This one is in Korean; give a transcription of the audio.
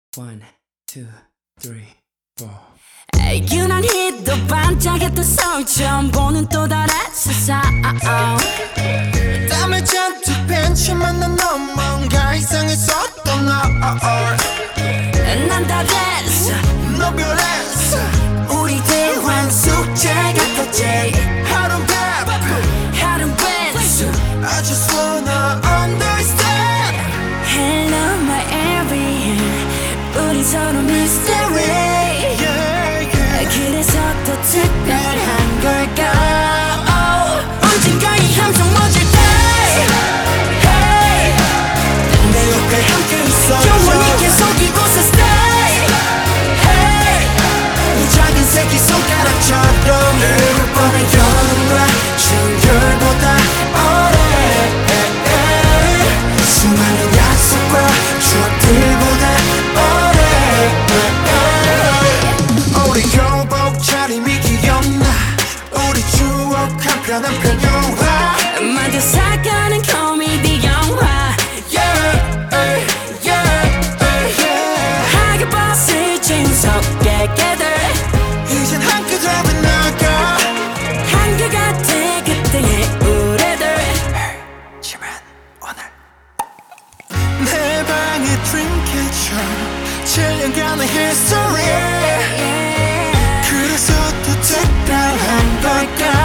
One, two, three, four. 유난히 또 반짝였던 서울 처음 보는 또 다른 세상 땀을 잔뜩 벤치만 난 넌 뭔가 이상했었던 난 다 됐어 너 별했어 우리 대화 숙제 같았지 하루는 바쁜 하루는 배수 I just wanna understand Hello my everything 우리 서로 mystery yeah, yeah. 그래서 더 특별한 걸까 언젠가 이 함성 멎을 때 hey. 내 옆에 함께 있어줘 영원히 계속 이곳에 stay hey. 이 작은 새끼 손가락처럼 흐를 뻔한 영원과 충혈보다 오래 수많은 약속과 추억들보다 오래 우리 교복 차림이 기억나 우리 추억 한편 한편 영화 만져 살가는 코미디 영화 yeah, yeah, yeah. 하게 봤을 진석의 깨들 이젠 한 끗 앞에 나가 한결같아 그때의 우리들 지만 오늘 내 방의 드림캐쳐 7년간의 history 그래서 더 특별한 걸까